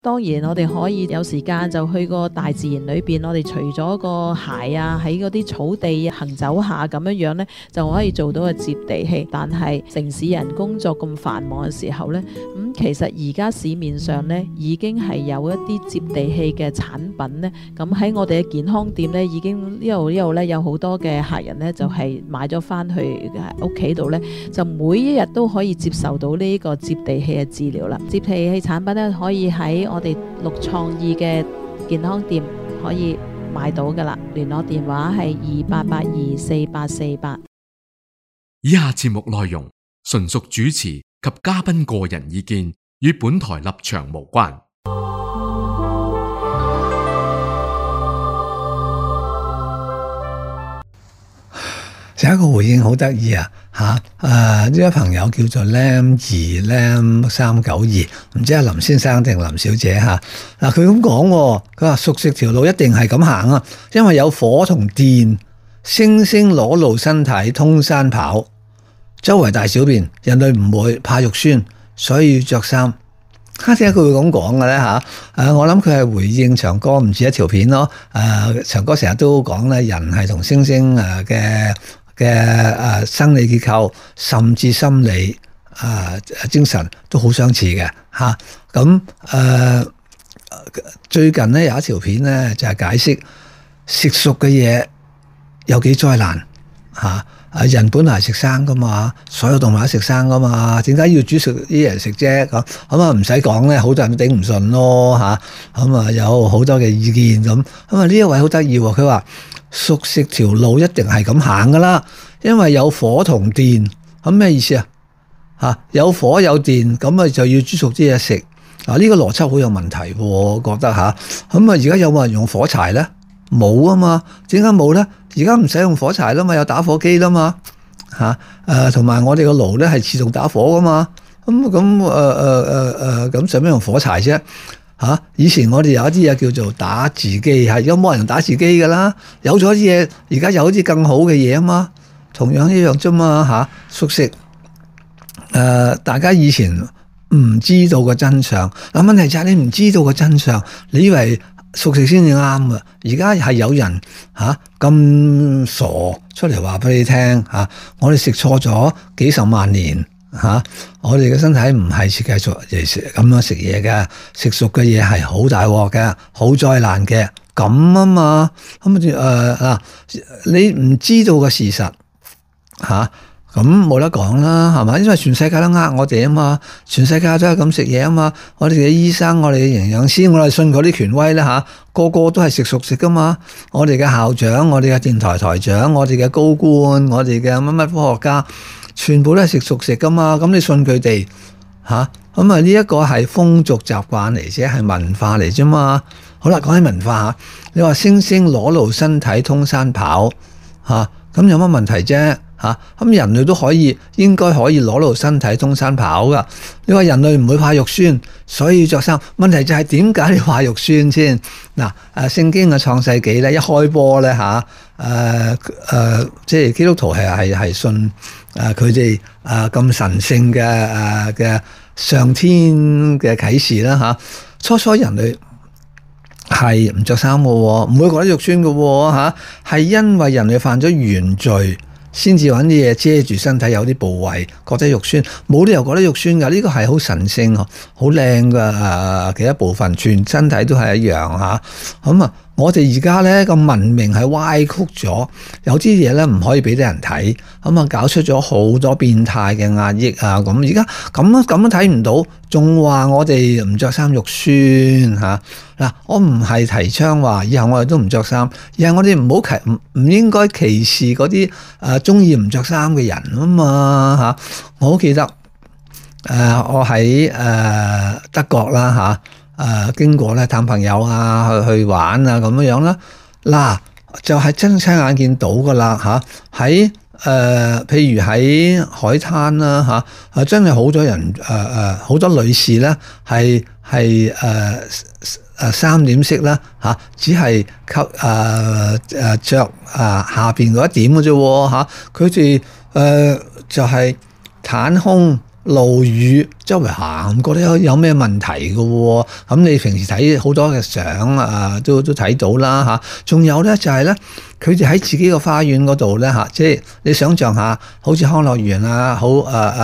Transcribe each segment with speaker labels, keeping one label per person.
Speaker 1: 當然我哋可以有時間就去個大自然裏邊，我哋除咗個鞋啊，喺嗰啲草地行走下咁樣呢，就可以做到個接地氣。但係城市人工作咁繁忙嘅時候呢，其實而家市面上呢已經係有一啲接地氣嘅產品呢。咁喺我哋嘅健康店呢，已經呢度呢有好多嘅客人呢，就係買咗翻去屋企度呢，就每一日都可以接受到呢個接地氣嘅治療啦。接地氣產品呢，可以喺我哋綠創意嘅健康店可以買到噶啦，聯絡電話係28824848。
Speaker 2: 以下節目內容純屬主持及嘉賓個人意見，與本台立場無關。
Speaker 3: 有一個回應好得意啊！呢位朋友叫做 Lam2Lam392，唔知係林先生定林小姐嚇。嗱，佢咁講，佢話熟食條路一定係咁行啊，因為有火同電，猩猩裸露身體通山跑，周圍大小便，人類唔會怕肉酸，所以要着衫。點解佢會咁講嘅咧嚇？我諗佢係回應長哥唔止一條片咯。長哥成日都講咧，人係同猩猩嘅生理結構，甚至心理精神都好相似嘅嚇。咁最近咧有一條片咧就係解釋食熟嘅嘢有幾災難嚇。人本來係食生噶嘛，所有動物都食生噶嘛，點解要煮熟啲嘢食啫？咁唔使講咧，好多人都頂唔順咯嚇。有好多嘅意見咁。呢一位好得意喎，佢話熟食條路一定係咁行噶啦，因為有火同電。咁咩意思啊？有火有電，咁就要煮熟啲嘢食。呢個邏輯好有問題喎，我覺得嚇。而家有冇人用火柴咧？冇啊嘛，點解冇咧？而家唔使用火柴啦嘛，有打火機啦嘛，同埋我哋個爐咧係自動打火噶嘛，咁使咩用火柴啫？以前我哋有一啲嘢叫做打字機，而家冇人用打字機噶啦，有咗啲嘢，而家有啲更好嘅嘢啊嘛，同樣一樣啫嘛，熟食，大家以前唔知道個真相，問題就係你唔知道個真相，你以為熟食先至啱啊！而家係有人咁傻出嚟話俾你聽我哋食錯咗幾十萬年我哋嘅身體唔係設計做咁樣食嘢嘅，食熟嘅嘢係好大鑊嘅，好災難嘅咁啊嘛！你唔知道嘅事實咁冇得講啦，係嘛？因為全世界都呃我哋啊嘛，全世界都係咁食嘢啊嘛。我哋嘅醫生、我哋嘅營養師，我哋信嗰啲權威啦個個都係食熟食噶嘛。我哋嘅校長、我哋嘅電台台長、我哋嘅高官、我哋嘅乜乜科學家，全部都係食熟食噶嘛。咁你信佢哋呢一個係風俗習慣嚟啫，係文化嚟啫嘛。好啦，講起文化你話猩猩裸露身體通山跑咁有乜問題啫？咁人類都應該可以裸露身體通山跑噶。你話人類唔會怕肉酸，所以要着衫。問題就係點解你怕肉酸先？聖經嘅創世紀咧，一開波咧即係基督徒係信佢哋咁神聖嘅上天嘅啟示啦初初人類係唔着衫嘅，唔會覺得肉酸嘅係因為人類犯咗原罪，先至揾啲嘢遮住身體，有啲部位覺得肉酸，冇理由覺得肉酸㗎。呢個係好神聖、好靚嘅一部分，全身體都係一樣我哋而家咧個文明係歪曲咗，有啲嘢咧唔可以俾啲人睇，搞出咗好多變態嘅壓抑咁而家咁都睇唔到，仲話我哋唔着衫肉酸我唔係提倡話以後我哋都唔着衫，而係我哋唔應該歧視嗰啲中意唔着衫嘅人啊嘛我好記得我喺德國啦經過咧探朋友去玩咁樣啦，就係真親眼見到噶啦喺譬如喺海灘啦真係好多人好多女士咧係三點式啦只係着下邊嗰一點嘅啫佢哋就係袒胸露雨周圍行，唔覺得有咩問題嘅喎。咁你平時睇好多嘅相啊，都睇到啦嚇。仲有咧就係咧，佢哋喺自己個花園嗰度咧嚇，即係你想象下，好似康樂園啊，好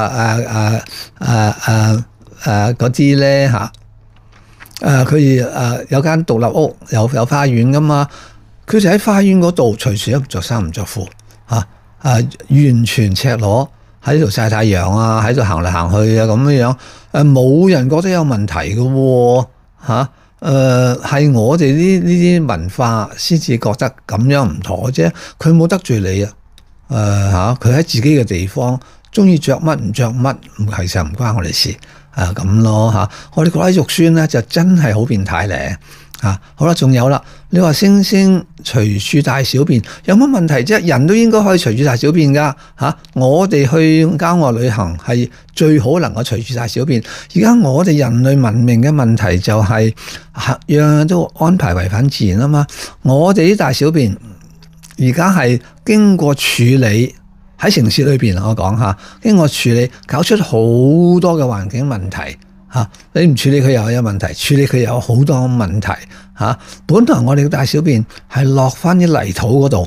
Speaker 3: 嗰啲咧嚇，佢哋有間獨立屋，有花園噶嘛。佢哋喺花園嗰度隨時都唔着衫唔着褲嚇，完全赤裸喺度曬太陽啊，喺度行嚟行去啊咁樣，冇人覺得有問題嘅喎嚇。係我哋呢啲文化先至覺得咁樣唔妥啫。佢冇得罪你啊，佢喺自己嘅地方，中意着乜唔着乜，其實唔關我哋事咁咯嚇。我哋覺得肉酸咧就真係好變態咧。好啦，仲有啦，你話猩猩隨處大小便有乜問題啫？人都應該可以隨處大小便噶我哋去郊外旅行係最好能夠隨處大小便。而家我哋人類文明嘅問題就係樣樣都安排違反自然啊嘛。我哋啲大小便而家係經過處理，喺城市裏邊我講下，經過處理搞出好多嘅環境問題。你唔處理佢又有問題，處理佢又有好多問題本來我哋嘅大小便係落翻啲泥土嗰度，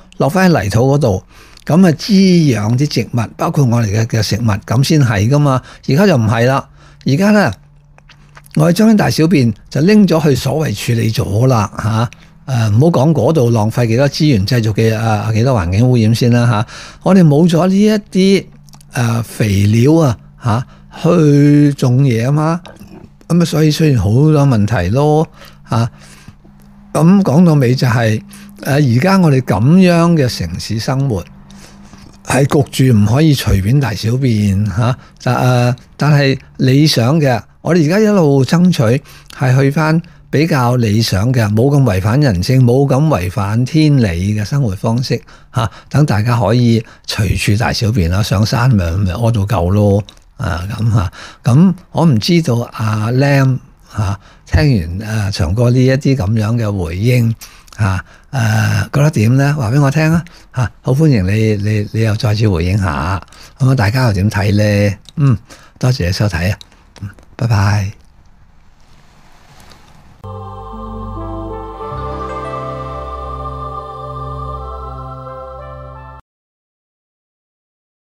Speaker 3: 咁滋養啲植物，包括我哋嘅食物，咁先係噶嘛。而家就唔係啦，而家咧我哋將啲大小便就拎咗去所謂處理咗啦唔好講嗰度浪費幾多資源製造嘅幾多環境污染先啦我哋冇咗呢一啲肥料去種嘢啊嘛，咁所以出現好多問題咯咁講到尾就係而家我哋咁樣嘅城市生活係焗住唔可以隨便大小便但係理想嘅，我哋而家一路爭取係去翻比較理想嘅，冇咁違反人性，冇咁違反天理嘅生活方式等大家可以隨處大小便啦，上山咪屙到夠咯。咁我唔知道阿 Lam 聽完長哥呢一啲咁樣嘅回應覺得點咧？話俾我聽好歡迎你又再次回應下，咁大家又點睇咧？多謝你收睇拜拜。